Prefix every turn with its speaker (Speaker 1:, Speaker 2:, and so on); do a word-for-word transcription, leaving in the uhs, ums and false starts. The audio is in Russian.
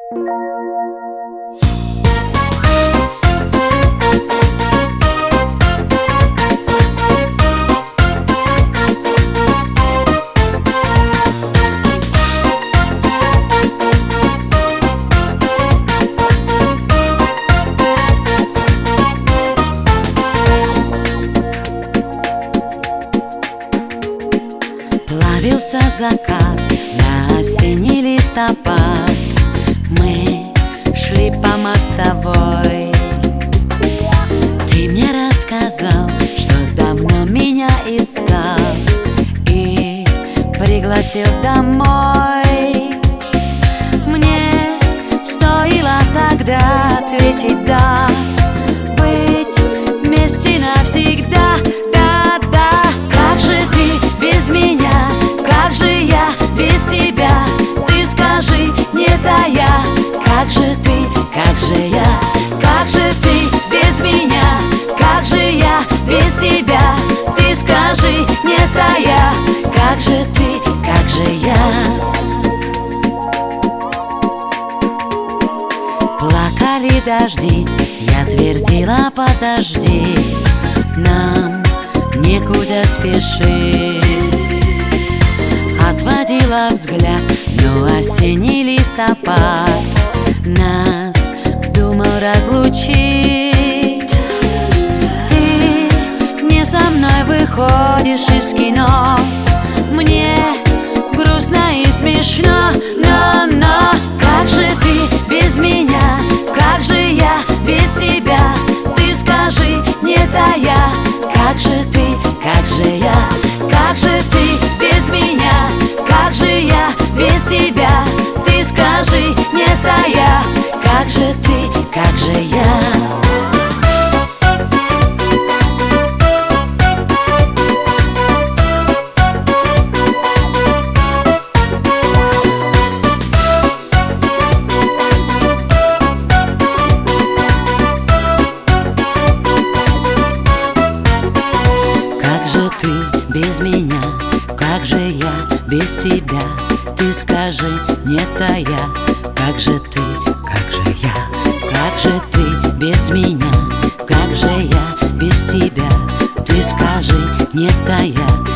Speaker 1: Плавился закат на осенний листопад. Мы шли по мостовой. Ты мне рассказал, что давно меня искал и пригласил домой. Мне стоило тогда ответить «да», быть вместе навсегда. Да-да, как же ты без меня? Как же я без тебя? Ты скажи, не тая. Как же ты, как же я? Как же ты без меня? Как же я без тебя? Ты скажи, не тая. Как же ты, как же я? Плакали дожди, я твердила подожди, нам некуда спешить. Отводила взгляд, но осенний листопад нас вздумал разлучить. Ты не со мной выходишь из кино, мне грустно и смешно, но, но как же ты без меня? Как же я без тебя? Ты скажи, не тая. Как же ты, как же я? Как же ты без меня? Как же я без тебя? Ты скажи, не тая. Как же ты, как же я? Без меня, как же я без себя? Ты скажи, не тая. Как же ты, как же я? Как же ты без меня? Как же я без тебя? Ты скажи, не тая.